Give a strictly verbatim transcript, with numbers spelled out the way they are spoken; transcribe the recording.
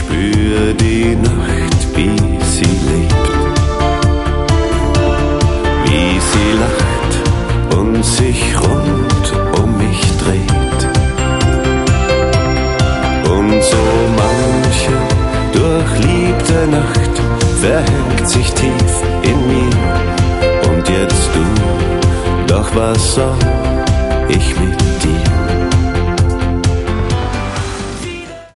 spür die Nacht, wie sie lebt, wie sie lacht und sich rund um mich dreht. Und so manche durchliebte Nacht verhängt sich tief in mir. Und jetzt du, doch was soll ich mit